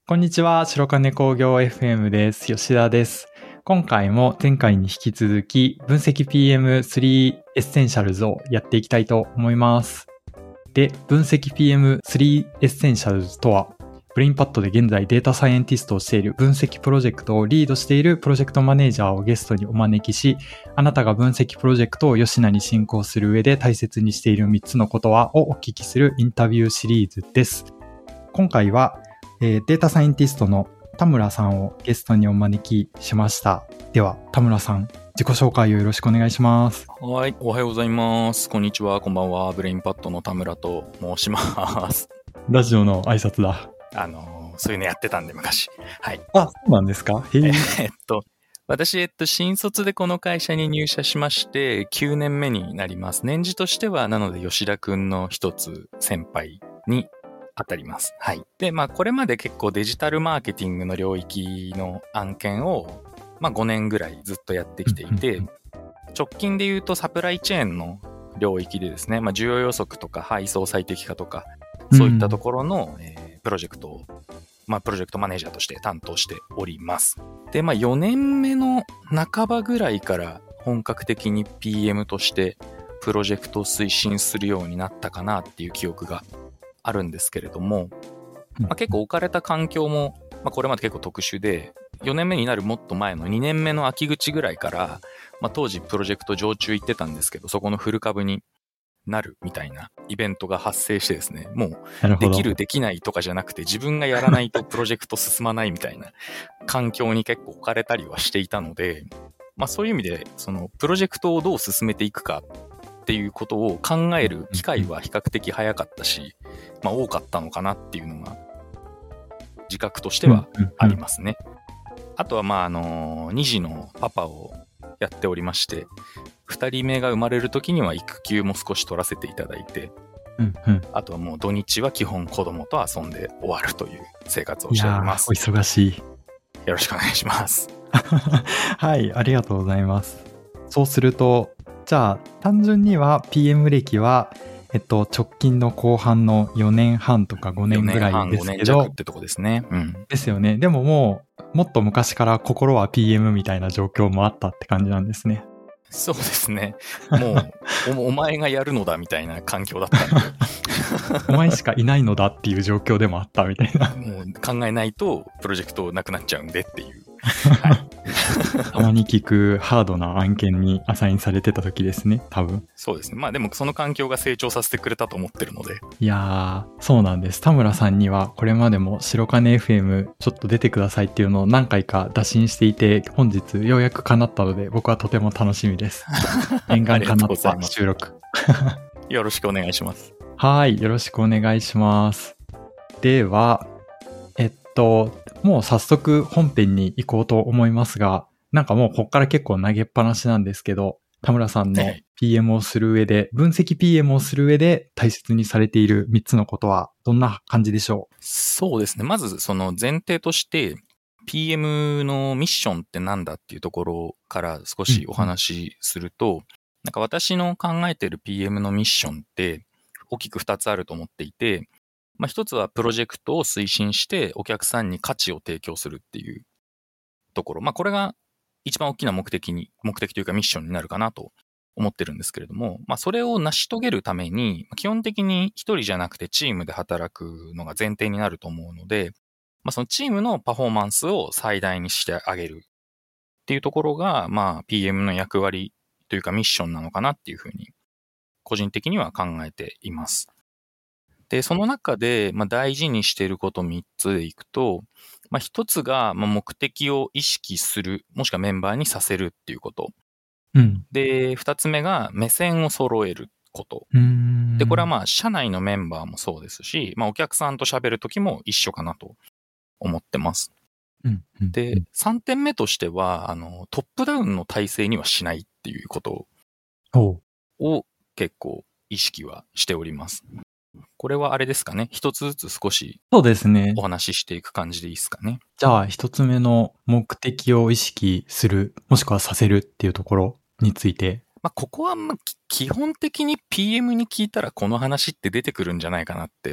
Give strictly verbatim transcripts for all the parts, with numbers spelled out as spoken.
こんにちは、白金工業 エフエム です。吉田です。今回も前回に引き続き、分析 ピーエムスリー エッセンシャルズをやっていきたいと思います。で、分析 ピーエムスリー エッセンシャルズとは、ブレインパッドで現在データサイエンティストをしている分析プロジェクトをリードしているプロジェクトマネージャーをゲストにお招きし、あなたが分析プロジェクトを吉名に進行する上で大切にしているみっつのことはをお聞きするインタビューシリーズです。今回は、えー、データサイエンティストの田村さんをゲストにお招きしました。では、田村さん、自己紹介をよろしくお願いします。 はい、おはようございます。こんにちは、こんばんは。ブレインパッドの田村と申します。 ラジオの挨拶だ。 あのー、そういうのやってたんで、昔。はい。 あ、そうなんですか？へー。 えっと、私、えっと、新卒でこの会社に入社しまして、きゅうねんめになります。年次としては、なので、吉田くんの一つ先輩に当たります。はい。で、まあ、これまで結構デジタルマーケティングの領域の案件を、まあ、ごねんぐらいずっとやってきていて、直近で言うとサプライチェーンの領域でですね、まあ、需要予測とか配送最適化とか、そういったところの、うん、えー、プロジェクトを、まあ、プロジェクトマネージャーとして担当しております。で、まあ、よねんめの半ばぐらいから本格的に ピーエム としてプロジェクトを推進するようになったかなっていう記憶があるんですけれども、まあ、結構置かれた環境も、まあ、これまで結構特殊で、よねんめになるもっと前のにねんめの秋口ぐらいから、まあ、当時プロジェクト常駐行ってたんですけど、そこのフル株になるみたいなイベントが発生してですね、もうできるできないとかじゃなくて自分がやらないとプロジェクト進まないみたいな環境に結構置かれたりはしていたので、まあそういう意味でそのプロジェクトをどう進めていくかっていうことを考える機会は比較的早かったし、まあ多かったのかなっていうのが自覚としてはありますね。あとはまああのに児のパパをやっておりまして、ふたりめが生まれる時には育休も少し取らせていただいて、 うんうん、 あとはもう土日は基本子供と遊んで終わるという生活をしております。 いやー、お忙しい。 よろしくお願いします。 はい、ありがとうございます。そうすると、じゃあ単純には ピーエム 歴はえっと、直近の後半のよねんはんとかごねんぐらいですけど。よねんはん、ごねん弱ってとこですね。うん。 ですよね。でももう、もっと昔から心は ピーエム みたいな状況もあったって感じなんですね。 そうですね。もうお、お前がやるのだみたいな環境だったんで。 お前しかいないのだっていう状況でもあったみたいな。 もう考えないとプロジェクトなくなっちゃうんでっていう。はい、 たまに聞くハードな案件にアサインされてた時ですね、多分。 そうですね。まあでもその環境が成長させてくれたと思ってるので。 いやー、そうなんです。田村さんにはこれまでも白金 エフエム ちょっと出てくださいっていうのを何回か打診していて、本日ようやく叶ったので僕はとても楽しみです。念願叶った収録。 よろしくお願いします。 はい、よろしくお願いします。では、えっと、もう早速本編に行こうと思いますが、なんかもうこっから結構投げっぱなしなんですけど、田村さんの ピーエム をする上で、分析 ピーエム をする上で大切にされているみっつのことはどんな感じでしょう？ そうですね。まずその前提として、ピーエム のミッションってなんだっていうところから少しお話しすると、うんうん、なんか私の考えている ピーエム のミッションって大きくふたつあると思っていて、まあ、一つはプロジェクトを推進してお客さんに価値を提供するっていうところ。まあこれが一番大きな目的に、目的というかミッションになるかなと思ってるんですけれども、まあそれを成し遂げるために、基本的に一人じゃなくてチームで働くのが前提になると思うので、まあそのチームのパフォーマンスを最大にしてあげるっていうところが、まあ ピーエム の役割というかミッションなのかなっていうふうに個人的には考えています。で、その中で、まあ、大事にしていることみっつでいくと、まあ、ひとつが、まあ、目的を意識する、もしくはメンバーにさせるっていうこと。 うん、 で、ふたつめが目線を揃えること。 うーん、 で、これはまあ、社内のメンバーもそうですし、まあ、お客さんと喋るときも一緒かなと思ってます。 うんうん、 で、さんてんめとしては、あの、トップダウンの体制にはしないっていうことを結構意識はしております。これはあれですかね。一つずつ少しそうですね。お話ししていく感じでいいですかね。 じゃあ一つ目の目的を意識する、もしくはさせるっていうところについて。 まあここはまあ基本的に ピーエム に聞いたらこの話って出てくるんじゃないかなって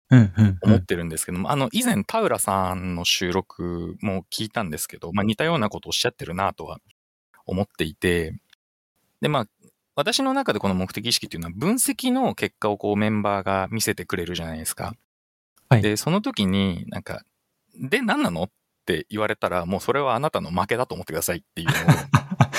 うんうんうん。 思ってるんですけども、あの、以前田浦さんの収録も聞いたんですけど、まあ似たようなことをおっしゃってるなとは思っていて、で、まあ、私の中でこの目的意識っていうのは分析の結果をこうメンバーが見せてくれるじゃないですか。 はい。 で、その時になんか、で、何なのって言われたら、もうそれはあなたの負けだと思ってくださいっていうのを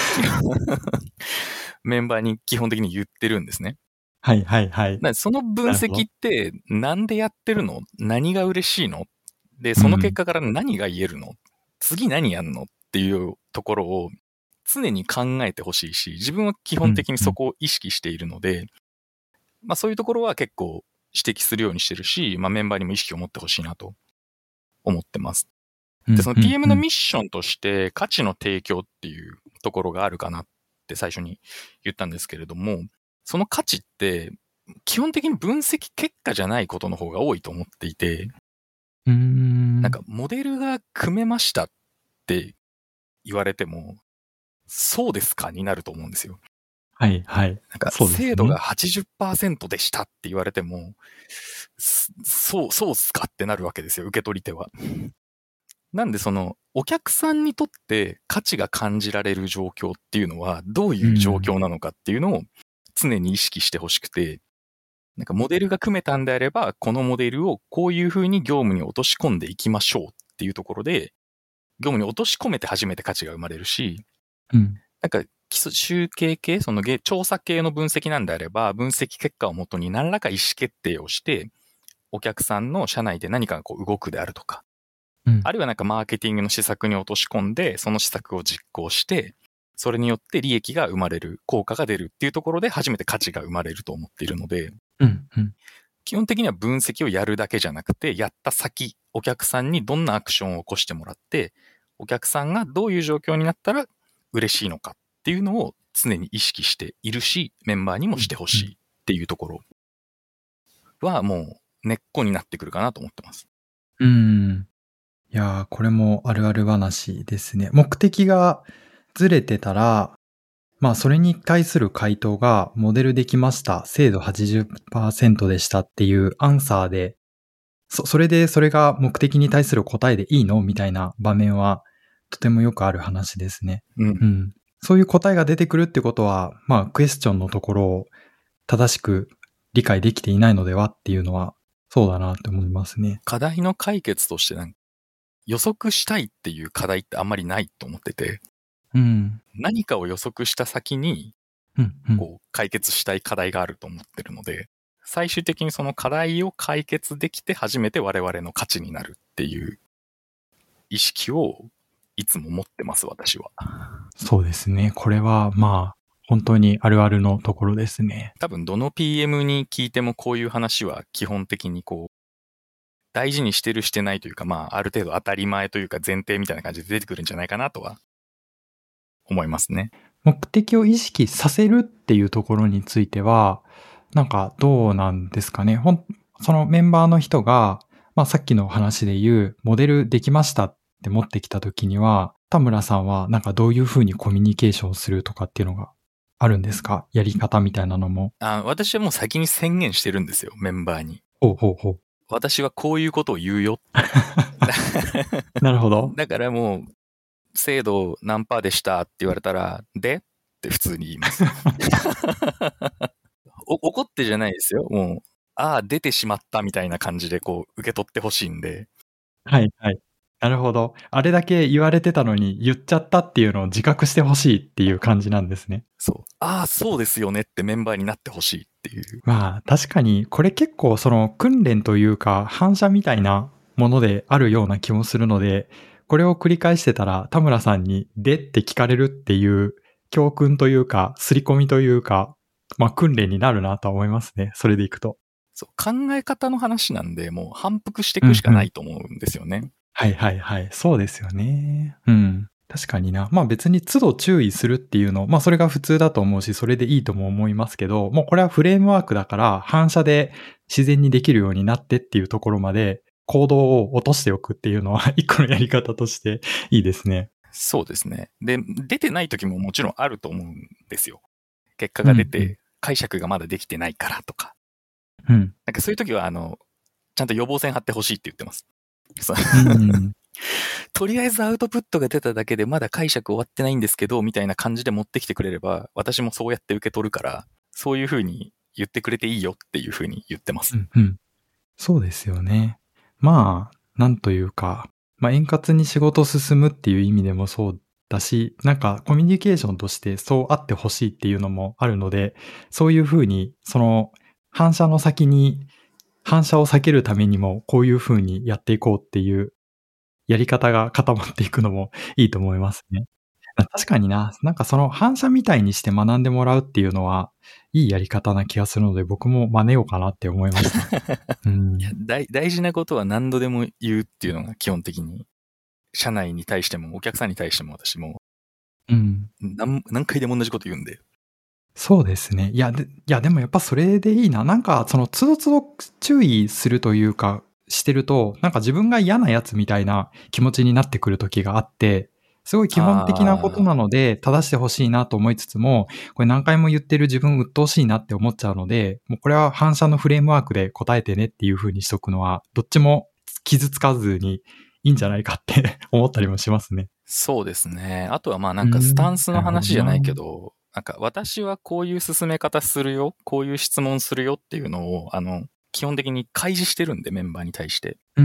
メンバーに基本的に言ってるんですね。 はいはいはい。 なその分析ってなんでやってるの？何が嬉しいの？で、その結果から何が言えるの？次何やんの？っていうところを常に考えてほしいし、自分は基本的にそこを意識しているので、まあそういうところは結構指摘するようにしてるし、まあメンバーにも意識を持ってほしいなと思ってます。で、その ピーエム のミッションとして価値の提供っていうところがあるかなって最初に言ったんですけれども、その価値って基本的に分析結果じゃないことの方が多いと思っていて、 うーん。 なんかモデルが組めましたって言われても、そうですかになると思うんですよ。 はいはい。 なんかそうですね。 精度が はちじゅっパーセント でしたって言われても、そう、そうっすかってなるわけですよ、受け取り手は。なんでその、お客さんにとって価値が感じられる状況っていうのは、どういう状況なのかっていうのを常に意識してほしくて、なんかモデルが組めたんであれば、このモデルをこういう風に業務に落とし込んでいきましょうっていうところで、業務に落とし込めて初めて価値が生まれるし、 うん、 なんか基礎集計系、その調査系の分析なんであれば、分析結果をもとに何らか意思決定をして、お客さんの社内で何かがこう動くであるとか、 うん、 あるいはなんかマーケティングの施策に落とし込んで、その施策を実行して、それによって利益が生まれる、効果が出るっていうところで初めて価値が生まれると思っているので、 うんうん、 基本的には分析をやるだけじゃなくて、やった先、お客さんにどんなアクションを起こしてもらって、お客さんがどういう状況になったら嬉しいのかっていうのを常に意識しているし、メンバーにもしてほしいっていうところはもう根っこになってくるかなと思ってます。 うん。いやー、これもあるある話ですね。目的がずれてたら、まあそれに対する回答がモデルできました。精度 はちじゅっパーセント でしたっていうアンサーで、そ、それでそれが目的に対する答えでいいのみたいな場面はとてもよくある話ですね。 うん。 うん。そういう答えが出てくるってことは、まあクエスチョンのところを正しく理解できていないのではっていうのはそうだなって思いますね。 課題の解決としてなんか予測したいっていう課題ってあんまりないと思ってて、 うん。 何かを予測した先にうんうん、 こう解決したい課題があると思ってるので、最終的にその課題を解決できて初めて我々の価値になるっていう意識をいつも持ってます、私は。 そうですね。これはまあ本当にあるあるのところですね。 多分どの ピーエム に聞いてもこういう話は基本的にこう大事にしてるしてないというか、まあある程度当たり前というか前提みたいな感じで出てくるんじゃないかなとは思いますね。 目的を意識させるっていうところについては、なんかどうなんですかね。ほん、そのメンバーの人が、まあさっきの話で言う、モデルできましたって持ってきたときには、田村さんはなんかどういうふうにコミュニケーションするとかっていうのがあるんですか？やり方みたいなのも。 あ、私はもう先に宣言してるんですよ、メンバーに。 ほうほうほう。 私はこういうことを言うよ。 なるほど。 だからもう、精度何パーでしたって言われたら、でって普通に言います。お怒ってじゃないですよ。もう、ああ、出てしまったみたいな感じでこう、受け取ってほしいんで。 はいはい。なるほど。あれだけ言われてたのに言っちゃったっていうのを自覚してほしいっていう感じなんですね。 そう。ああ、そうですよねってメンバーになってほしいっていう。 まあ確かにこれ結構その訓練というか反射みたいなものであるような気もするので、これを繰り返してたら田村さんにでって聞かれるっていう教訓というか刷り込みというか、まあ訓練になるなとは思いますね。それでいくと。 そう。考え方の話なんで、もう反復していくしかないと思うんですよね。うんうん、 はいはいはい。そうですよね。うん。確かにな。まあ別に都度注意するっていうの、まあそれが普通だと思うし、それでいいとも思いますけど、もうこれはフレームワークだから反射で自然にできるようになってっていうところまで行動を落としておくっていうのは一個のやり方としていいですね。 そうですね。で、出てない時ももちろんあると思うんですよ。結果が出て解釈がまだできてないからとか。 うん。 なんかそういう時はあの、 ちゃんと予防線張ってほしいって言ってます。 うんとりあえずアウトプットが出ただけでまだ解釈終わってないんですけど、みたいな感じで持ってきてくれれば、私もそうやって受け取るから、そういう風に言ってくれていいよっていう風に言ってます。 うんうん。そうですよね。まあ、なんというか、まあ円滑に仕事進むっていう意味でもそうだし、なんかコミュニケーションとしてそうあってほしいっていうのもあるので、そういう風に、その反射の先に、反射を避けるためにもこういう風にやっていこうっていうやり方が固まっていくのもいいと思いますね。確かにな。なんかその反射みたいにして学んでもらうっていうのは、いいやり方な気がするので、僕も真似ようかなって思いました。うん、 いや大、大事なことは何度でも言うっていうのが基本的に、社内に対してもお客さんに対しても私も、 うん。 何、何回でも同じこと言うんで。 そうですね。いや、で、いや、でもやっぱそれでいいな。なんか、その、つどつど注意するというか、してると、なんか自分が嫌なやつみたいな気持ちになってくる時があって、すごい基本的なことなので、正してほしいなと思いつつも、これ何回も言ってる自分鬱陶しいなって思っちゃうので、もうこれは反射のフレームワークで答えてねっていう風にしとくのは、どっちも傷つかずにいいんじゃないかって思ったりもしますね。 そうですね。あとはまあなうんかスタん、 ンスのなるほどな。 話じゃないけど、なんか私はこういう進め方するよ、こういう質問するよっていうのを、あの、基本的に開示してるんで、メンバーに対して。 うん。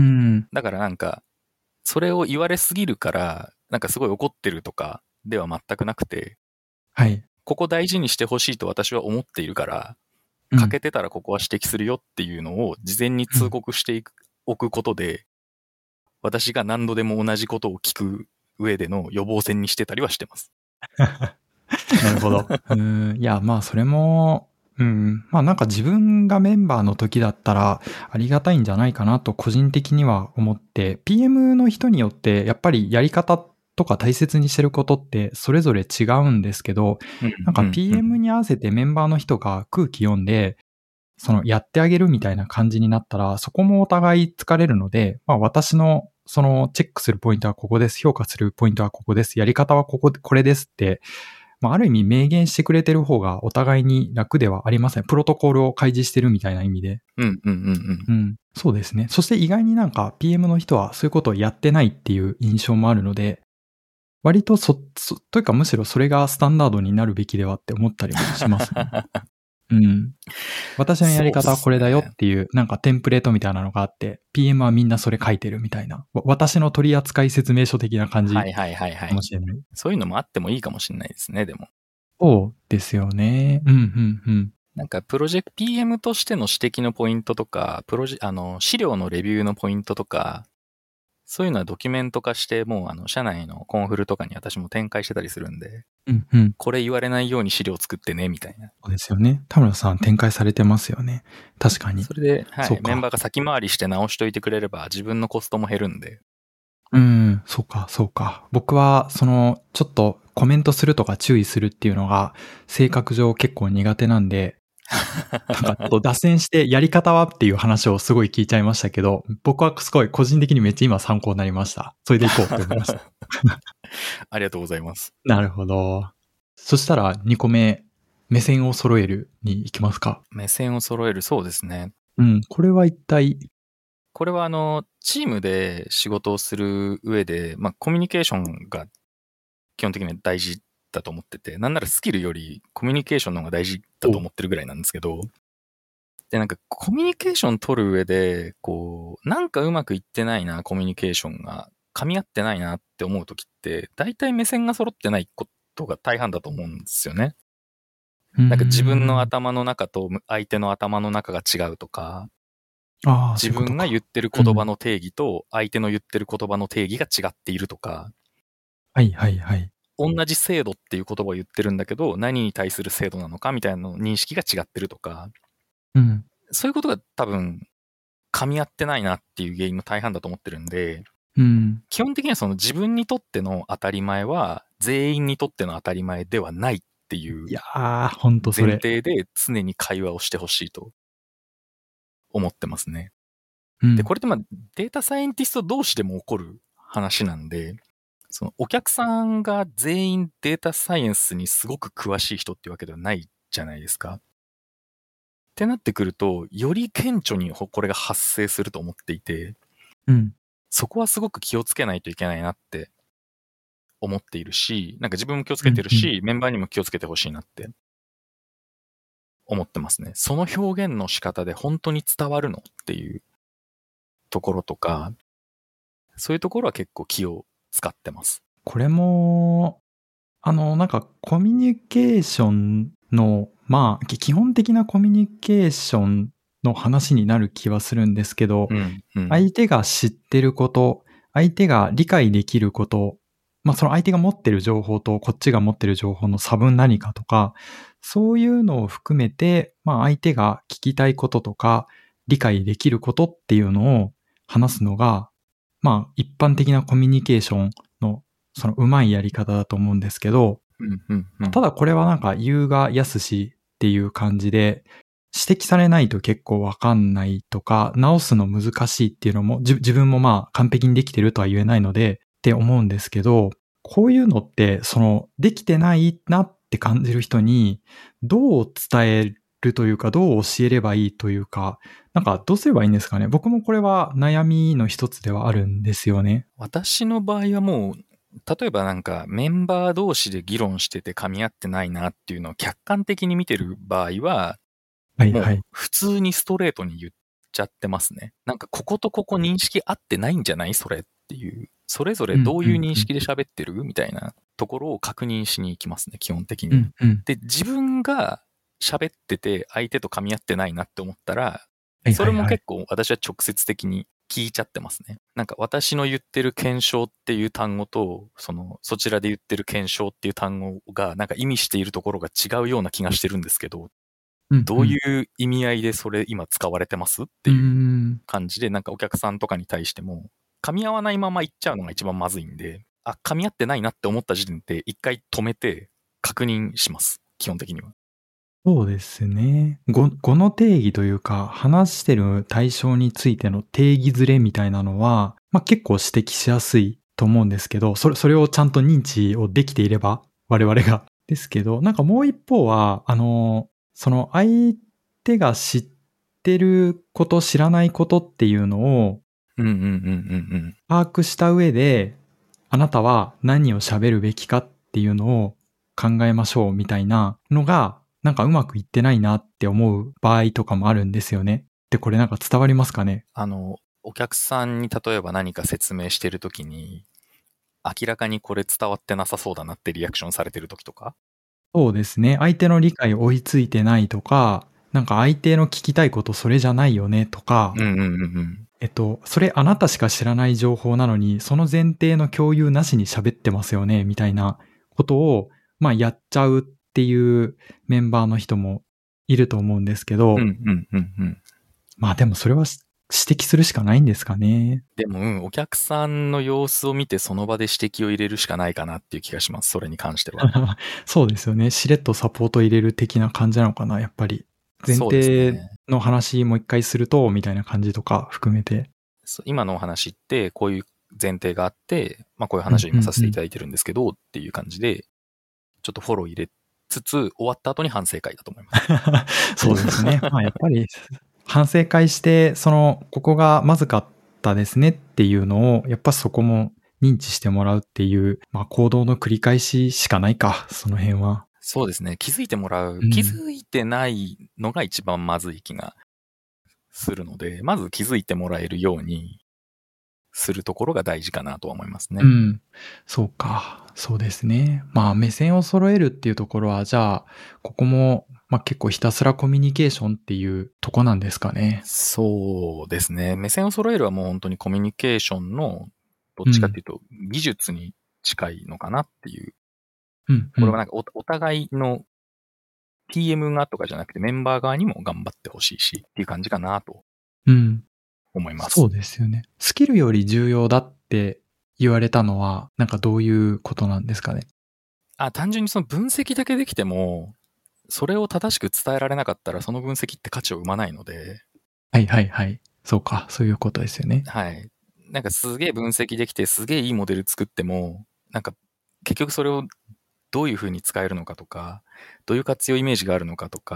だからなんか、それを言われすぎるから、なんかすごい怒ってるとかでは全くなくて、 はい。 ここ大事にしてほしいと私は思っているから、 うん。 欠けてたらここは指摘するよっていうのを事前に通告していく、おくことで、私が何度でも同じことを聞く上での予防線にしてたりはしてます。 なるほど。うん。いや、まあ、それも、うん。まあ、なんか自分がメンバーの時だったら、ありがたいんじゃないかなと個人的には思って、ピーエム の人によって、やっぱりやり方とか大切にしてることってそれぞれ違うんですけど、なんか ピーエム に合わせてメンバーの人が空気読んで、そのやってあげるみたいな感じになったら、そこもお互い疲れるので、まあ私のそのチェックするポイントはここです。評価するポイントはここです。やり方はここ、これですって、まあある意味明言してくれてる方がお互いに楽ではありません。プロトコルを開示してるみたいな意味で。 うんうんうんうん。 うん。そうですね。そして意外になんか ピーエム の人はそういうことをやってないっていう印象もあるので、割とそ、そというかむしろそれがスタンダードになるべきではって思ったりもしますね。うん。私のやり方はこれだよっていう、なんかテンプレートみたいなのがあって、ピーエム はみんなそれ書いてるみたいな。私の取扱説明書的な感じはいはいはいはい。 かもしれない。 そういうのもあってもいいかもしれないですね、でも。 そうですよね。うん、うん、うん。 なんかプロジェクト ピーエム としての指摘のポイントとか、プロジェ、あの、資料のレビューのポイントとか、そういうのはドキュメント化して、もうあの、社内のコンフルとかに私も展開してたりするんで、 うんうん。 これ言われないように資料作ってね、みたいな。 そうですよね。田村さん展開されてますよね。確かに。 それで、はい、 そうか。 メンバーが先回りして直しといてくれれば自分のコストも減るんで。 うん、そうか、そうか。僕は、その、ちょっとコメントするとか注意するっていうのが、性格上結構苦手なんで、なんかちょっと脱線してやり方はっていう話をすごい聞いちゃいましたけど、僕はすごい個人的にめっちゃ今参考になりました。それで行こうって思いました。 ありがとうございます。 なるほど。そしたらにこめ、目線を揃えるに行きますか。 目線を揃える、そうですね。 うん、これは一体。 これはあの、チームで仕事をする上で、まあコミュニケーションが基本的には大事だと思ってて、なんならスキルよりコミュニケーションの方が大事だと思ってるぐらいなんですけど、で、なんかコミュニケーション取る上で、こう、なんかうまくいってないな、コミュニケーションが。噛み合ってないなって思うときって、大体目線が揃ってないことが大半だと思うんですよね。なんか自分の頭の中と相手の頭の中が違うとか、 ああ、 自分が言ってる言葉の定義と相手の言ってる言葉の定義が違っているとか、 はいはいはい。 同じ制度っていう言葉を言ってるんだけど、何に対する制度なのかみたいなの認識が違ってるとか、 うん、 そういうことが多分噛み合ってないなっていう原因の大半だと思ってるんで、 うん、 基本的にはその自分にとっての当たり前は全員にとっての当たり前ではないっていういやー、ほんとそれ。 前提で常に会話をしてほしいと思ってますね。 うん、 で、これってまあデータサイエンティスト同士でも起こる話なんで、そのお客さんが全員データサイエンスにすごく詳しい人っていうわけではないじゃないですか。 ってなってくると、より顕著にこれが発生すると思っていて、 うん。 そこはすごく気をつけないといけないなって思っているし、なんか自分も気をつうん。 けてるし、メンバーにも気をつけてほしいなって思ってますね。その表現の仕方で本当に伝わるのっていうところとか、そういうところは結構気を使ってます。 これも、あの、なんかコミュニケーションの、まあ、き基本的なコミュニケーションの話になる気はするんですけど、 うん、うん。 相手が知ってること、相手が理解できること、まあその相手が持ってる情報とこっちが持ってる情報の差分何かとか、そういうのを含めて、まあ相手が聞きたいこととか、理解できることっていうのを話すのが、まあ一般的なコミュニケーションのそのうまいやり方だと思うんですけど、 うんうんうん、 ただこれはなんか優雅安しっていう感じで、指摘されないと結構わかんないとか、直すの難しいっていうのも、自分もまあ完璧にできてるとは言えないのでって思うんですけど、こういうのって、その、できてないなって感じる人に、どう伝えるというか、どう教えればいいというか、なんかどうすればいいんですかね。僕もこれは悩みの一つではあるんですよね。 私の場合はもう、例えばなんかメンバー同士で議論してて噛み合ってないなっていうのを客観的に見てる場合は、もうはいはい。 普通にストレートに言っちゃってますね。なんかこことここ認識合ってないんじゃないそれっていう。それぞれどういう認識で喋ってるみたいなところを確認しに行きますね、基本的には。 うんうん。 で、自分が喋ってて相手と噛み合ってないなって思ったら、 はいそれもはいはい。 結構私は直接的に聞いちゃってますね。なんか私の言ってる検証っていう単語と、その、そちらで言ってる検証っていう単語がなんか意味しているところが違うような気がしてるんですけど、どういう意味合いでそれ今使われてますっていう感じで、なんかお客さんとかに対しても、噛み合わないまま言っちゃうのが一番まずいんで、あ、噛み合ってないなって思った時点で一回止めて確認します。基本的には。 そうですね。語、語の定義というか、話してる対象についての定義ずれみたいなのは、まあ、結構指摘しやすいと思うんですけど、それ、それをちゃんと認知をできていれば、我々が。ですけど、なんかもう一方は、あの、その相手が知ってること、知らないことっていうのを、 うんうんうんうんうん。 把握した上で、あなたは何を喋るべきかっていうのを考えましょうみたいなのが、なんかうまくいってないなって思う場合とかもあるんですよね。で、これなんか伝わりますかね？ あの、お客さんに例えば何か説明してるときに、明らかにこれ伝わってなさそうだなってリアクションされてるときとか。 そうですね。相手の理解追いついてないとか、なんか相手の聞きたいことそれじゃないよねとか、 うんうんうんうん。 えっと、それあなたしか知らない情報なのに、その前提の共有なしに喋ってますよね、みたいなことを、まあやっちゃうっていうメンバーの人もいると思うんですけど、 うんうんうんうん。 まあでもそれはし指摘するしかないんですかね。 でも、うん、お客さんの様子を見てその場で指摘を入れるしかないかなっていう気がします。それに関しては。 そうですよね。しれっとサポート入れる的な感じなのかな、やっぱり。前そうです提ね。 の話もう一回すると、みたいな感じとか含めて。 そう今のお話ってこういう前提があって、まあこういううん話を今させていうんただいてるんですけど、っていう感じで、ちょっとフォロー入れつつ、終わった後に反省会だと思います。 そうですね。まあやっぱり反省会して、その、ここがまずかったですねっていうのを、やっぱそこも認知してもらうっていう、まあ行動の繰り返ししかないか、その辺は。 そうですね。気づいてもらう。 うん気づいてないのが一番まずい気がするので、まず気づいてもらえるようにするところが大事かなとは思いますね。 うん。そうか。そうですね。まあ目線を揃えるっていうところは、じゃあ、ここも、まあ結構ひたすらコミュニケーションっていうとこなんですかね。 そうですね。目線を揃えるはもう本当にコミュニケーションのどっうんちかっていうと技術に近いのかなっていう。 うんうん。 これはなんかおお互いの ピーエム がとかじゃなくてメンバー側にも頑張ってほしいしっていう感じかなとうん。 思います。 そうですよね。スキルより重要だって言われたのは、なんかどういうことなんですかね。 あ、単純にその分析だけできても、それを正しく伝えられなかったらその分析って価値を生まないので、 はいはいはい。そうか。そういうことですよね。 はい。なんかすげえ分析できてすげえいいモデル作っても、なんか結局それをどういう風に使えるのかとか、どういう活用イメージがあるのかとか、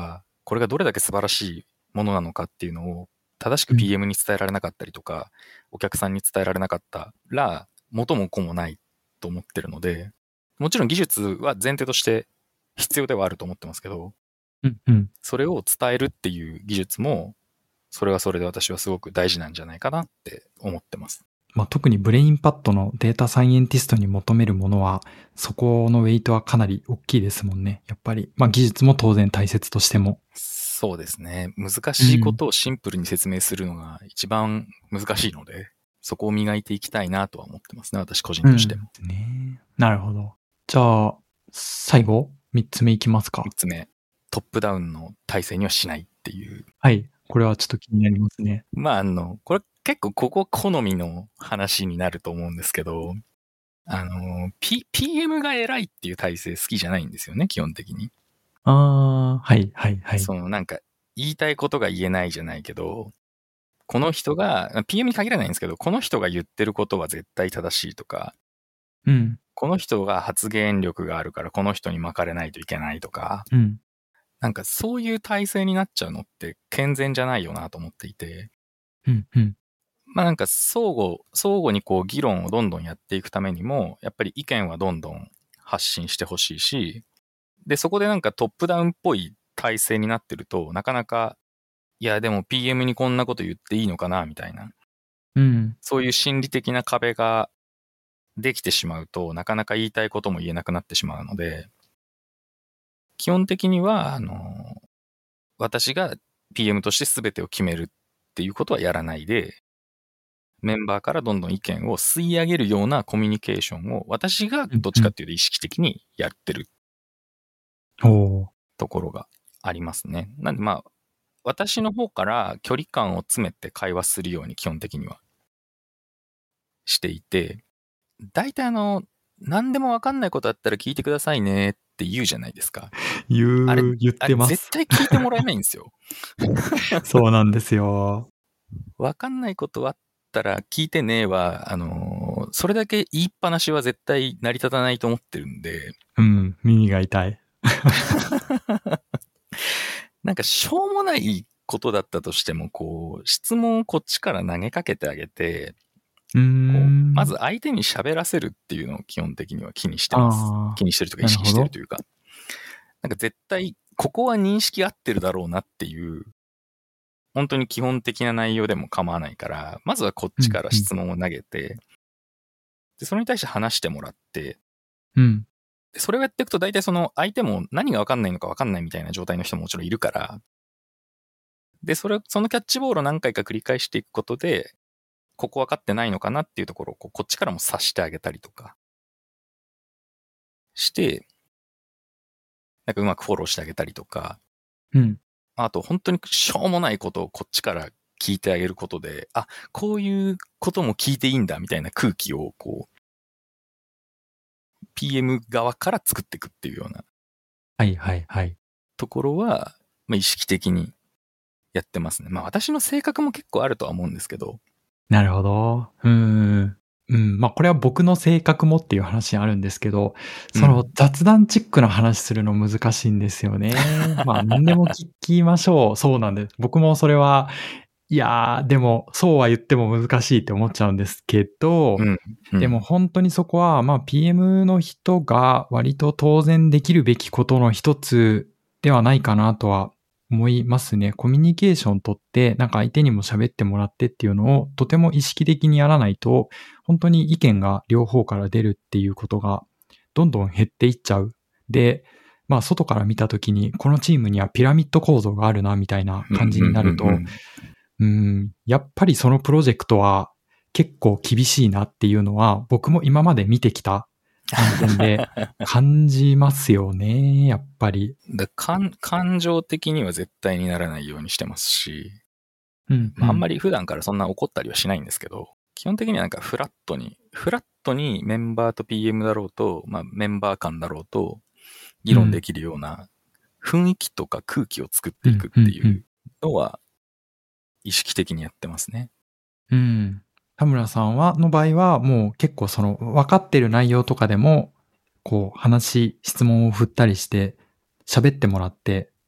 これがどれだけ素晴らしいものなのかっていうのを正しくうんピーエム に伝えられなかったりとか、お客さんに伝えられなかったら、元も子もないと思ってるので、もちろん技術は前提として必要ではあると思ってますけど、 うんうん。 それを伝えるっていう技術も、それはそれで私はすごく大事なんじゃないかなって思ってます。 まあ、特にブレインパッドのデータサイエンティストに求めるものは、そこのウェイトはかなり大きいですもんね。やっぱり、まあ技術も当然大切としても。 そうですね。難しいことをシンプルに説明するのが一番難しいので、そこを磨いていきたいなとは思ってますね。私個人としても。 うん、ね。なるほど。じゃあ、最後、三つ目いきますか。 三つ目、トップダウンの体制にはしないっていう。 はい。これはちょっと気になりますね。 まあ、あの、これ結構ここ好みの話になると思うんですけど、あの、P、ピーエム が偉いっていう体制好きじゃないんですよね、基本的に。 ああ、はいはいはい。 そのなんか言いたいことが言えないじゃないけど、この人が、ピーエム に限らないんですけど、この人が言ってることは絶対正しいとか、 うん。 この人が発言力があるからこの人に巻かれないといけないとか、 うん。 なんかそういう体制になっちゃうのって健全じゃないよなと思っていて、 うんうん。 まあなんか相互、相互にこう議論をどんどんやっていくためにも、やっぱり意見はどんどん発信してほしいし、で、そこでなんかトップダウンっぽい体制になってると、なかなか、いやでも ピーエム にこんなこと言っていいのかなみたいな、 うん。 そういう心理的な壁ができてしまうと、なかなか言いたいことも言えなくなってしまうので、基本的には、あの、私が ピーエム として全てを決めるっていうことはやらないで、メンバーからどんどん意見を吸い上げるようなコミュニケーションを私がどっちかっていうと意識的にやってるところがありますね。なんでまあ、私の方から距離感を詰めて会話するように基本的にはしていて、大体あの、何でもわかんないことあったら聞いてくださいねって言うじゃないですか。 言う、 あれ、 言ってます。 絶対聞いてもらえないんですよ。 そうなんですよ。 わかんないことあったら聞いてねは、あのー、それだけ言いっぱなしは絶対成り立たないと思ってるんで。 うん、耳が痛い。 なんかしょうもないことだったとしても、こう、質問をこっちから投げかけてあげて、 うーん。 まず相手に喋らせるっていうのを基本的には気にしてます。気にしてるというか意識してるというか。なんか絶対、ここは認識合ってるだろうなっていう、本当に基本的な内容でも構わないから、まずはこっちから質問を投げて、うんうん、で、それに対して話してもらって、 うん、 でそれをやっていくと大体その相手も何がわかんないのかわかんないみたいな状態の人ももちろんいるから、で、それ、そのキャッチボールを何回か繰り返していくことで、ここ分かってないのかなっていうところをこうこっちからも察してあげたりとかして、なんかうまくフォローしてあげたりとか、 うん、 あと本当にしょうもないことをこっちから聞いてあげることで、あ、こういうことも聞いていいんだみたいな空気をこう、ピーエム 側から作っていくっていうような。 はいはいはい。 ところは、まあ、意識的にやってますね。まあ私の性格も結構あるとは思うんですけど。 なるほど。うーん。うん。まあこれは僕の性格もっていう話にあるんですけど、その雑談チックな話するの難しいんですよね。まあ何でも聞きましょう。そうなんです。僕もそれは、いやー、でもそうは言っても難しいって思っちゃうんですけど、 うんうん、 でも本当にそこは、まあ ピーエム の人が割と当然できるべきことの一つではないかなとは思いますね。コミュニケーションとって、なんか相手にも喋ってもらってっていうのをとても意識的にやらないと、本当に意見が両方から出るっていうことがどんどん減っていっちゃう。で、まあ外から見たときに、このチームにはピラミッド構造があるな、みたいな感じになると、うん、やっぱりそのプロジェクトは結構厳しいなっていうのは、僕も今まで見てきた観点で感じますよね、やっぱり。 だ感感情的には絶対にならないようにしてますし、 うんうん、 まあ、あんまり普段からそんな怒ったりはしないんですけど、基本的にはなんかフラットに、フラットにメンバーと ピーエム だろうと、まあメンバー間だろうと、議論できるような雰囲気とか空気を作っていくっていうのは意識的にやってますね。 うん。田村さんは、の場合はもう結構その分かってる内容とかでも、こう話、質問を振ったりして喋ってもらって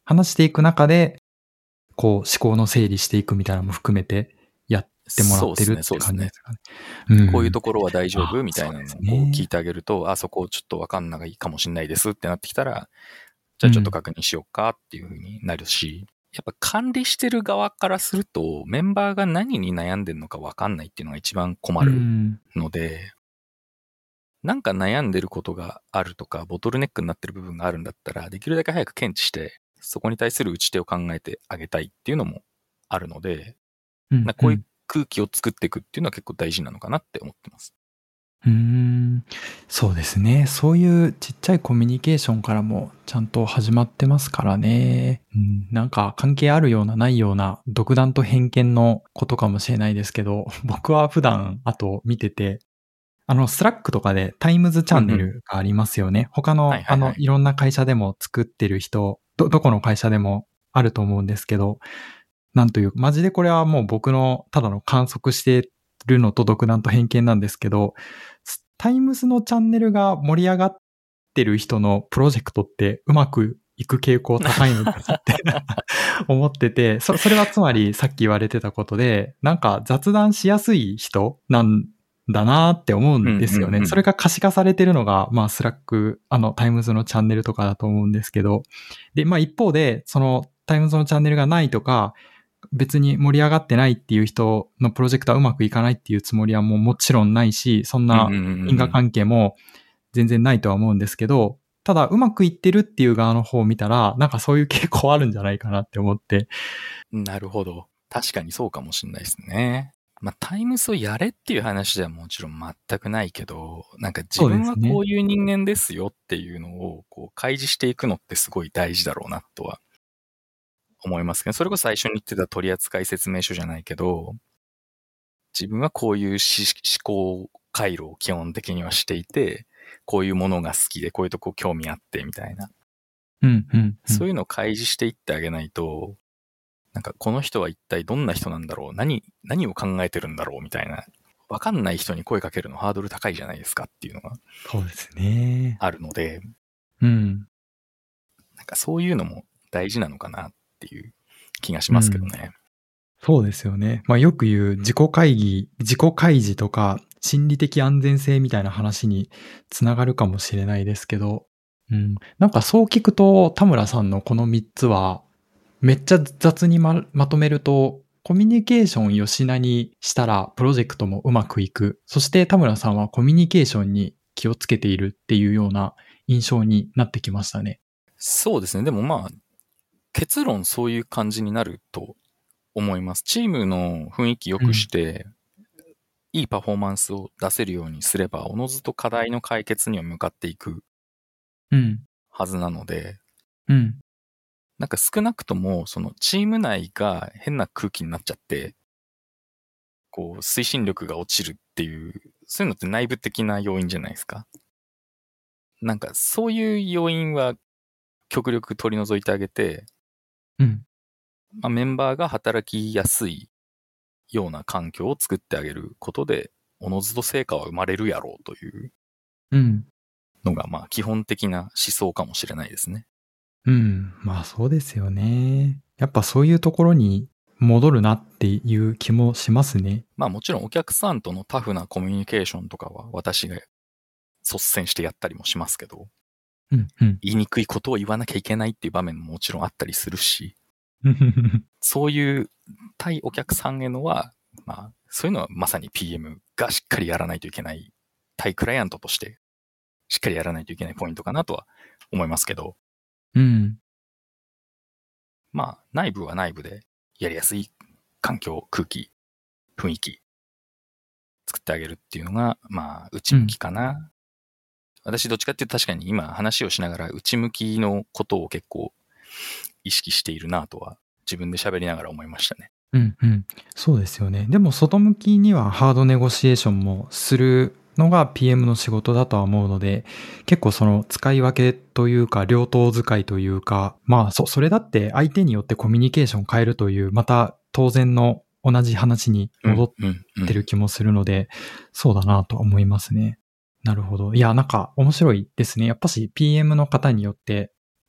話していく中で、こう思考の整理していくみたいなのも含めてやってもらってるって感じですかね。 うん、こういうところは大丈夫みたいなのをこう聞いね、 てあげると、あ、そこちょっとわかんないかもしれないですってなってきたら、じゃあちょっと確認しようかっていう風になるし、うん、やっぱ管理してる側からすると、メンバーが何に悩んでるのかわかんないっていうのが一番困るので、うん、なんか悩んでることがあるとか、ボトルネックになってる部分があるんだったら、できるだけ早く検知して、そこに対する打ち手を考えてあげたいっていうのもあるので、うんうん、こういう空気を作っていくっていうのは結構大事なのかなって思ってます。 うーん、そうですね。そういうちっちゃいコミュニケーションからもちゃんと始まってますからね。うん、なんか関係あるようなないような独断と偏見のことかもしれないですけど、僕は普段あと見てて、あの、スラックとかでタイムズチャンネルがありますよね。うんうん、他の、はいはいはい、あの、いろんな会社でも作ってる人、ど、どこの会社でもあると思うんですけど、なんという、マジでこれはもう僕のただの観測してるのと独断と偏見なんですけど、タイムズのチャンネルが盛り上がってる人のプロジェクトってうまくいく傾向高いのかなって思ってて、そ、それはつまりさっき言われてたことで、なんか雑談しやすい人なんだなって思うんですよね。うんうんうん、それが可視化されてるのが、まあスラック、あのタイムズのチャンネルとかだと思うんですけど、で、まあ一方で、そのタイムズのチャンネルがないとか、別に盛り上がってないっていう人のプロジェクトはうまくいかないっていうつもりはもうもちろんないし、そんな因果関係も全然ないとは思うんですけど、ただうまくいってるっていう側の方を見たら、なんかそういう傾向あるんじゃないかなって思って。 なるほど。確かにそうかもしれないですね。まあ、タイムズをやれっていう話ではもちろん全くないけど、なんか自分はこういう人間ですよっていうのをこう開示していくのってすごい大事だろうなとは思いますけど、それこそ最初に言ってた取扱説明書じゃないけど、自分はこういう思考回路を基本的にはしていて、こういうものが好きで、こういうとこ興味あってみたいな。 うんうんうん、 そういうのを開示していってあげないと、なんかこの人は一体どんな人なんだろう、何、何を考えてるんだろうみたいな。わかんない人に声かけるのハードル高いじゃないですかっていうのが。 そうですね。 あるので。 うん。 なんかそういうのも大事なのかなっていう気がしますけどね。 うん、そうですよね。まあよく言う自己会議、自己開示とか心理的安全性みたいな話につながるかもしれないですけど、うん。なんかそう聞くと田村さんのこのみっつはめっちゃ雑に ま, まとめると、コミュニケーション吉名にしたらプロジェクトもうまくいく。そして田村さんはコミュニケーションに気をつけているっていうような印象になってきましたね。 そうですね。でもまあ、結論そういう感じになると思います。チームの雰囲気良くして、うん、いいパフォーマンスを出せるようにすれば、おのずと課題の解決には向かっていくはずなので、 うんうん、 なんか少なくとも、そのチーム内が変な空気になっちゃって、こう、推進力が落ちるっていう、そういうのって内部的な要因じゃないですか。なんかそういう要因は極力取り除いてあげて、 うんまあ、メンバーが働きやすいような環境を作ってあげることで、おのずと成果は生まれるやろうというのが、まあ基本的な思想かもしれないですね。 うん。まあそうですよね。やっぱそういうところに戻るなっていう気もしますね。 まあもちろんお客さんとのタフなコミュニケーションとかは私が率先してやったりもしますけど、 うんうん、 言いにくいことを言わなきゃいけないっていう場面ももちろんあったりするし、そういう対お客さんへのは、まあそういうのはまさに ピーエム がしっかりやらないといけない、対クライアントとしてしっかりやらないといけないポイントかなとは思いますけど、 うん、 まあ内部は内部でやりやすい環境、空気、雰囲気作ってあげるっていうのが、まあ内向きかな。うん、私どっちかっていうと確かに今話をしながら内向きのことを結構意識しているなとは自分で喋りながら思いましたね。 うんうん。そうですよね。でも外向きにはハードネゴシエーションもするのが ピーエム の仕事だとは思うので、結構その使い分けというか両党使いというか、まあそ、それだって相手によってコミュニケーション変えるという、また当然の同じ話に戻ってる気もするので、うんうんうん、そうだなと思いますね。なるほど。いや、なんか面白いですね。やっぱし ピーエム の方によって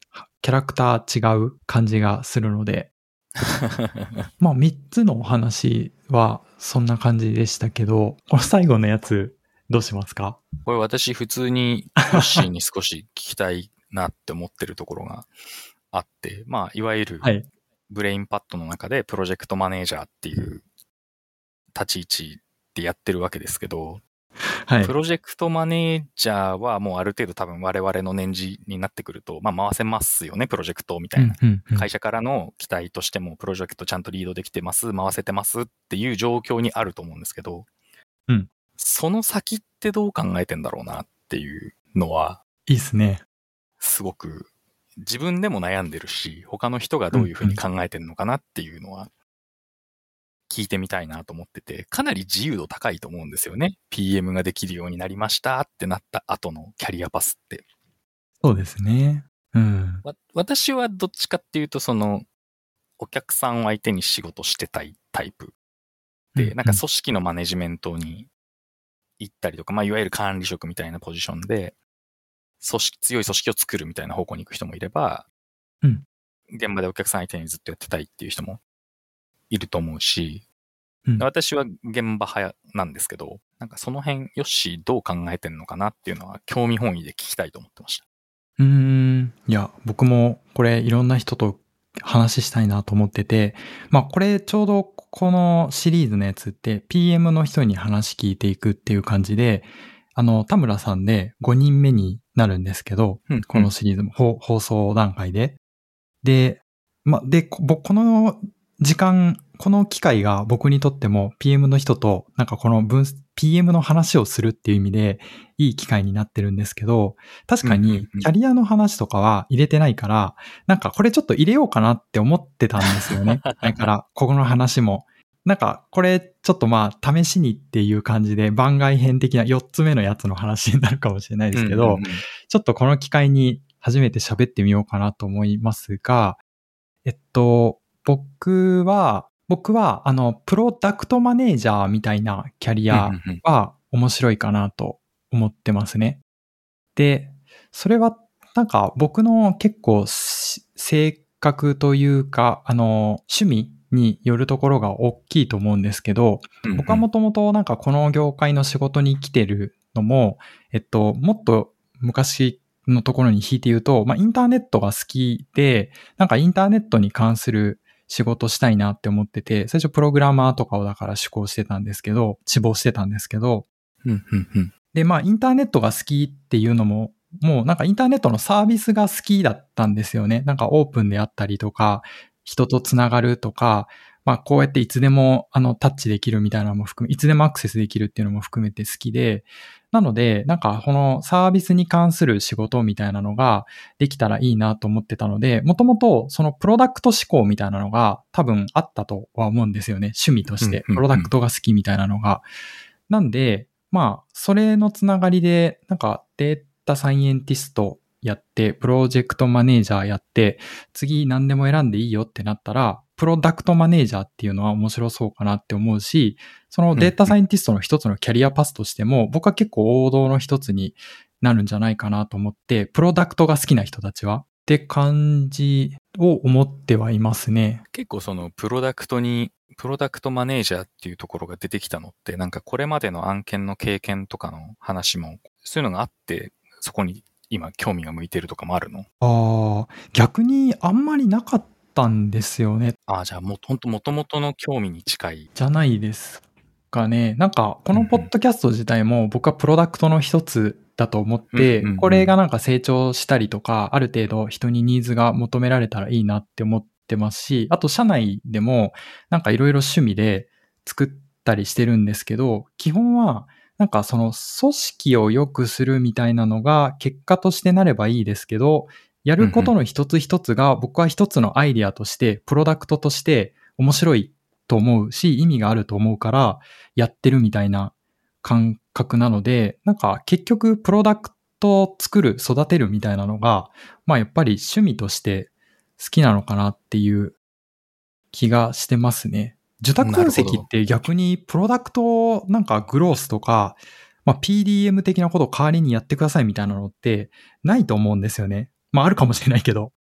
キャラクター違う感じがするので、まあみっつのお話はそんな感じでしたけど、この最後のやつどうしますか？ これ私普通にヨッシーに少し聞きたいなって思ってるところがあって、まあいわゆるはい。 ブレインパッドの中でプロジェクトマネージャーっていう立ち位置でやってるわけですけど、 はい。 プロジェクトマネージャーはもうある程度多分我々の年次になってくると、まあ回せますよね、プロジェクトみたいな。 うんうんうん、 会社からの期待としてもプロジェクトちゃんとリードできてます、回せてますっていう状況にあると思うんですけど、 うん、 その先ってどう考えてんだろうなっていうのは、 いいっすね。 すごく自分でも悩んでるし、他の人がどういうふうに考えてんのかなっていうのは聞いてみたいなと思ってて、かなり自由度高いと思うんですよね。ピーエム ができるようになりましたってなった後のキャリアパスって。 そうですね。うん。 わ私はどっちかっていうと、その、お客さんを相手に仕事してたいタイプで、なんか組織のマネジメントに行ったりとか、まあ、いわゆる管理職みたいなポジションで、組織、強い組織を作るみたいな方向に行く人もいれば、 うん、 現場でお客さん相手にずっとやってたいっていう人もいると思うし、 うん、 私は現場派なんですけど、なんかその辺、ヨッシーどう考えてんのかなっていうのは興味本位で聞きたいと思ってました。 うーん。いや、僕もこれいろんな人と話したいなと思ってて、まあこれちょうどこのシリーズのやつって ピーエム の人に話聞いていくっていう感じで、あの、田村さんでごにんめになるんですけど、 うんうん、 このシリーズも放送段階で。で、ま、で、僕、この時間、この機会が僕にとっても ピーエム の人となんかこの分、ピーエム の話をするっていう意味でいい機会になってるんですけど、確かにキャリアの話とかは入れてないから、なんかこれちょっと入れようかなって思ってたんですよね。前から、ここの話も。なんかこれちょっとまあ試しにっていう感じで番外編的なよっつめのやつの話になるかもしれないですけど、 うんうんうん、 ちょっとこの機会に初めて喋ってみようかなと思いますが、えっと、僕は、僕は、あの、プロダクトマネージャーみたいなキャリアは面白いかなと思ってますね。で、それは、なんか僕の結構性格というか、あの、趣味によるところが大きいと思うんですけど、 うんうん、 僕はもともとなんかこの業界の仕事に来てるのも、えっと、もっと昔のところに引いて言うと、まあ、インターネットが好きで、なんかインターネットに関する仕事したいなって思ってて、最初プログラマーとかをだから志向してたんですけど、志望してたんですけど、 うんうんうん、 で、まあ、インターネットが好きっていうのも、もうなんかインターネットのサービスが好きだったんですよね。なんかオープンであったりとか、人とつながるとか、まあこうやっていつでもあのタッチできるみたいなのも含め、いつでもアクセスできるっていうのも含めて好きで、なのでなんかこのサービスに関する仕事みたいなのができたらいいなと思ってたので、もともとそのプロダクト思考みたいなのが多分あったとは思うんですよね。趣味として。プロダクトが好きみたいなのが。なんで、まあ、それのつながりで、なんかデータサイエンティストやって、プロジェクトマネージャーやって、次何でも選んでいいよってなったら、プロダクトマネージャーっていうのは面白そうかなって思うし、そのデータサイエンティストの一つのキャリアパスとしても、僕は結構王道の一つになるんじゃないかなと思って、プロダクトが好きな人たちはって感じを思ってはいますね。 結構そのプロダクトに、プロダクトマネージャーっていうところが出てきたのって、なんかこれまでの案件の経験とかの話も、そういうのがあって、そこに今興味が向いてるとかもあるの？ ああ、逆にあんまりなかったんですよね。 ああ、じゃあも、ほんと元々の興味に近い。 じゃないですかね。なんか、このポッドキャスト自体も僕はプロダクトの一つだと思って、これがなんか成長したりとか、ある程度人にニーズが求められたらいいなって思ってますし、あと社内でもなんかいろいろ趣味で作ったりしてるんですけど、基本はなんかその組織を良くするみたいなのが結果としてなればいいですけど、やることの一つ一つが僕は一つのアイディアとして、プロダクトとして面白いと思うし、意味があると思うからやってるみたいな感覚なので、なんか結局プロダクトを作る、育てるみたいなのが、まあやっぱり趣味として好きなのかなっていう気がしてますね。受託分析って逆にプロダクトなんかグロースとか、まあ ピーディーエム 的なことを代わりにやってくださいみたいなのってないと思うんですよね。まああるかもしれないけど。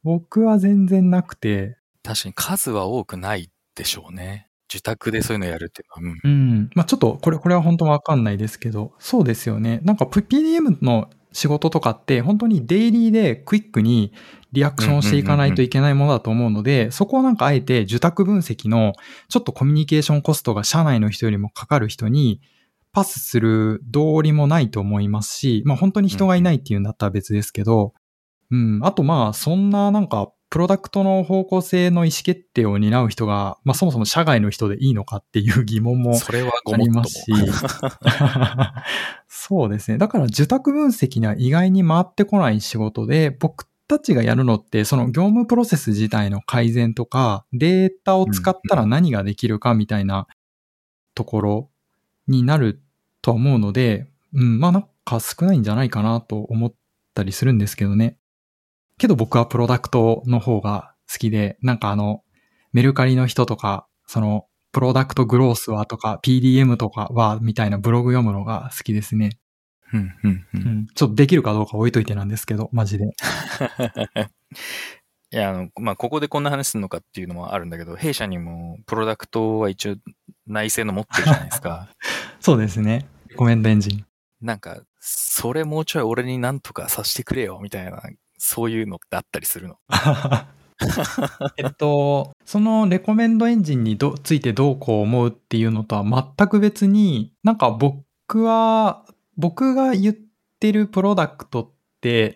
僕は全然なくて。 確かに数は多くないでしょうね。受託でそういうのやるっていうのは。 うん。うん。まあちょっと、これ、これは本当わかんないですけど、そうですよね。なんか ピーディーエム の仕事とかって本当にデイリーでクイックにリアクションをしていかないといけないものだと思うので、そこをなんかあえて受託分析のちょっとコミュニケーションコストが社内の人よりもかかる人にパスする道理もないと思いますし、まあ本当に人がいないっていうんだったら別ですけど、うん。あとまあそんななんかプロダクトの方向性の意思決定を担う人が、まあそもそも社外の人でいいのかっていう疑問もそれはごありもっとも。 ますし。そうですね。だから受託分析には意外に回ってこない仕事で、僕たちがやるのってその業務プロセス自体の改善とか、データを使ったら何ができるかみたいなところになるとは思うので、うん、まあなんか少ないんじゃないかなと思ったりするんですけどね。けど僕はプロダクトの方が好きで、なんかあの、メルカリの人とか、その、プロダクトグロースはとか、ピーディーエム とかは、みたいなブログ読むのが好きですね。 うんうんううんん。ちょっとできるかどうか置いといてなんですけど、マジで。 いや、あの、まあ、ここでこんな話するのかっていうのもあるんだけど、弊社にもプロダクトは一応内製の持ってるじゃないですか。 そうですね。コメントエンジン。 なんか、それもうちょい俺になんとかさせてくれよ、みたいな、そういうのってあったりするの。 えっと、そのレコメンドエンジンにどついてどうこう思うっていうのとは全く別に、なんか僕は、僕が言ってるプロダクトって、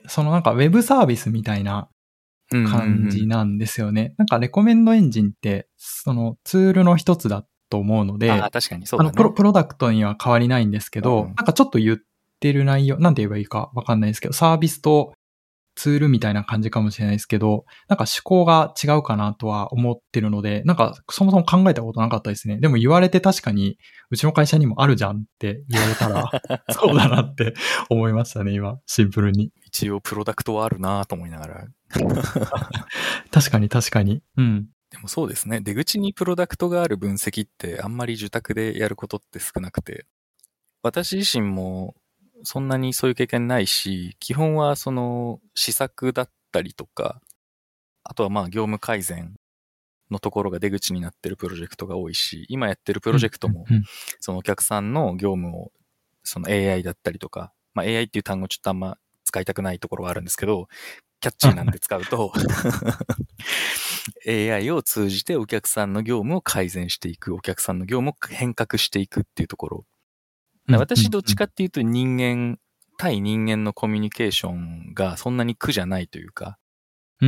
そのなんかウェブサービスみたいな感じなんですよね。うんうんうん、なんかレコメンドエンジンって、そのツールの一つだと思うので、 あ、確かにそうだね。 あのプロ、プロダクトには変わりないんですけど、うん、なんかちょっと言ってる内容、なんて言えばいいかわかんないですけど、サービスとツールみたいな感じかもしれないですけど、なんか思考が違うかなとは思ってるので、なんかそもそも考えたことなかったですね。でも言われて確かに、うちの会社にもあるじゃんって言われたら、そうだなって思いましたね、今、シンプルに。 一応プロダクトはあるなと思いながら。 確かに確かに。うん。 でもそうですね。出口にプロダクトがある分析ってあんまり受託でやることって少なくて、私自身もそんなにそういう経験ないし、基本はその施策だったりとか、あとはまあ業務改善のところが出口になってるプロジェクトが多いし、今やってるプロジェクトも、そのお客さんの業務を、その エーアイ だったりとか、まあ エーアイ っていう単語ちょっとあんま使いたくないところはあるんですけど、キャッチーなんで使うと、エーアイ を通じてお客さんの業務を改善していく、お客さんの業務を変革していくっていうところ。私どっちかっていうと人間、対人間のコミュニケーションがそんなに苦じゃないというか、 うん、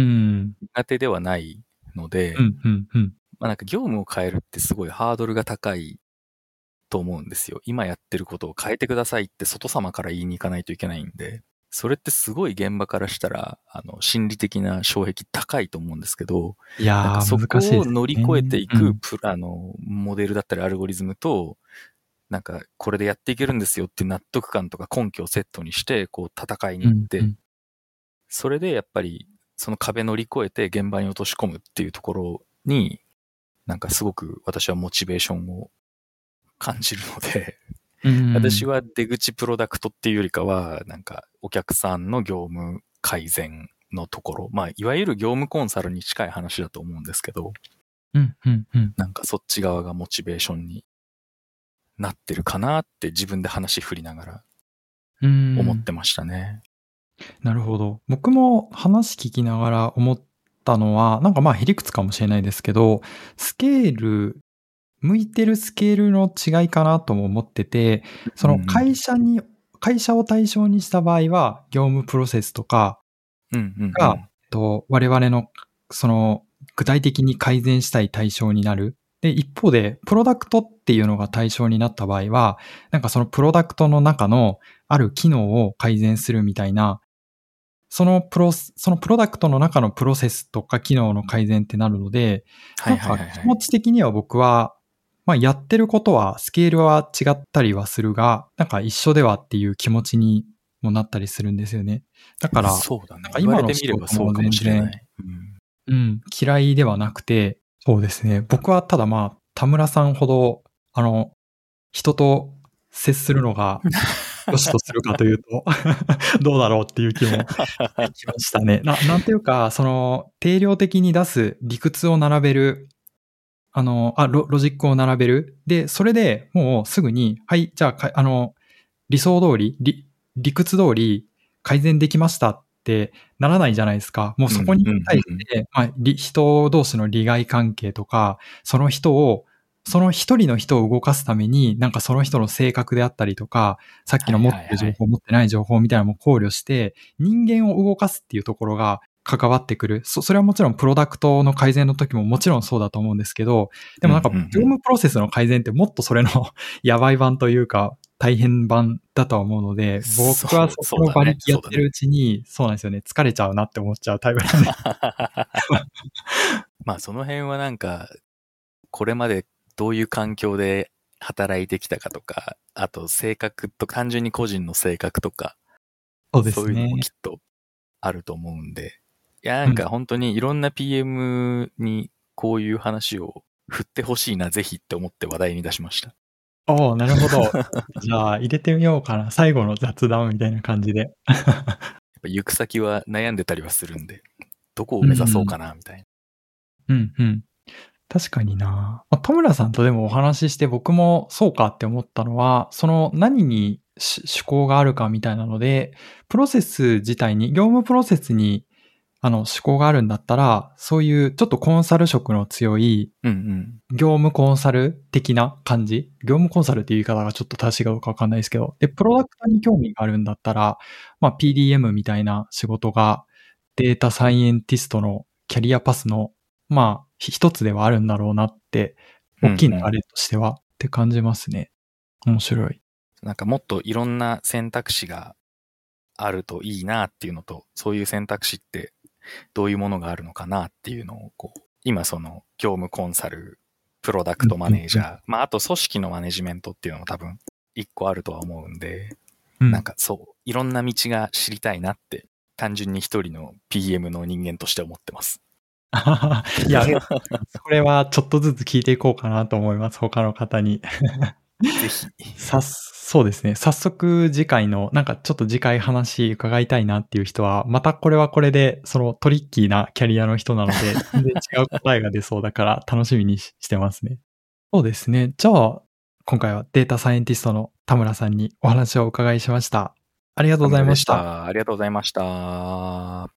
苦手ではないので、 うんうんうん、 まあなんか業務を変えるってすごいハードルが高いと思うんですよ。今やってることを変えてくださいって外様から言いに行かないといけないんで、それってすごい現場からしたら、あの、心理的な障壁高いと思うんですけど、 いやー、 なんかそこを乗り越えていく、 うん、 プあの、モデルだったりアルゴリズムと、なんかこれでやっていけるんですよっていう納得感とか根拠をセットにして、こう戦いに行って、うんうん、それでやっぱりその壁乗り越えて現場に落とし込むっていうところに、なんかすごく私はモチベーションを感じるので、うんうん、私は出口プロダクトっていうよりかは、なんかお客さんの業務改善のところ、まあいわゆる業務コンサルに近い話だと思うんですけど、 うんうんうん、 なんかそっち側がモチベーションになってるかなって自分で話振りながら思ってましたね。 なるほど。僕も話聞きながら思ったのは、なんかまあへりくつかもしれないですけど、スケール、向いてるスケールの違いかなとも思ってて、その会社に、うん、会社を対象にした場合は、業務プロセスとかが、うんうんうん、と我々のその具体的に改善したい対象になる。で、一方で、プロダクトっていうのが対象になった場合は、なんかそのプロダクトの中のある機能を改善するみたいな、そのプロ、そのプロダクトの中のプロセスとか機能の改善ってなるので、なんか気持ち的には僕は、まあやってることはスケールは違ったりはするが、なんか一緒ではっていう気持ちにもなったりするんですよね。だから、 そうだね、 なんか今の仕事も全然、うん、嫌いではなくて、そうですね。僕はただまあ、田村さんほど、あの、人と接するのが良しとするかというと、どうだろうっていう気もしてきましたね。な、なんていうか、その、定量的に出す理屈を並べる、あの、あ、ロ、ロジックを並べる。で、それでもうすぐに、はい、じゃあか、あの、理想通り、理、理屈通り改善できましたってならないじゃないですか。もうそこに対しうんうんうんて、まあ、り人同士の利害関係とか、その人を、その一人の人を動かすために、なんかその人の性格であったりとか、さっきはいの持っはいはい。 てる情報、持ってない情報みたいなのも考慮して、人間を動かすっていうところが関わってくる。そ、それはもちろんプロダクトの改善の時ももちろんそうだと思うんですけど、でもなんかうんうんうん業務プロセスの改善ってもっとそれのやばい版というか、大変版だとは思うので、僕はそう、 そこの馬そうだね。そうだね。 力やってるうちに、そうなんですよね、疲れちゃうなって思っちゃうタイプなんで。 まあその辺はなんか、これまでどういう環境で働いてきたかとか、あと性格と、単純に個人の性格とか、 そうでそういうのもすね。 きっとあると思うんで。いや、なうん。 んか本当にいろんな ピーエム にこういう話を振ってほしいな、ぜひって思って話題に出しました。 おお、なるほど。じゃあ、入れてみようかな。最後の雑談みたいな感じで。 やっぱ行く先は悩んでたりはするんで、どこをう目指そうん。 かな、みたいな。 うんうん。確かにな。まあ、田村さんとでもお話しして僕もそうかって思ったのは、その何にし思考があるかみたいなので、プロセス自体に、業務プロセスにあの思考があるんだったら、そういうちょっとコンサル色の強いうんうん。 業務コンサル的な感じ、業務コンサルっていう言い方がちょっと正しいかどうかわかんないですけど、で、プロダクトに興味があるんだったら、まあ ピーディーエム みたいな仕事がデータサイエンティストのキャリアパスの、まあ一つではあるんだろうなって、 うんう大きい流ん。 れとしてはって感じますね。面白い。 なんかもっといろんな選択肢があるといいなっていうのと、そういう選択肢ってどういうものがあるのかなっていうのを、こう、今その業務コンサル、プロダクトマネージャー、まああと組織のマネジメントっていうのも多分一個あるとは思うんで、 うん。 なんかそう、いろんな道が知りたいなって、単純に一人の ピーエム の人間として思ってます。 いや、ありがとうございます。これはちょっとずつ聞いていこうかなと思います。他の方に。 ぜひ。 さそうですね。早速次回の、なんかちょっと次回話伺いたいなっていう人は、またこれはこれで、そのトリッキーなキャリアの人なので、全然違う答えが出そうだから楽しみにししてますね。そうですね。じゃあ、今回はデータサイエンティストの田村さんにお話をお伺いしました。ありがとうござい田村でしました。 た。ありがとうございました。